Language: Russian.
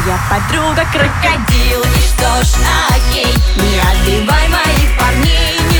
моя подруга крокодил. И что ж, окей, не отбивай моих парней,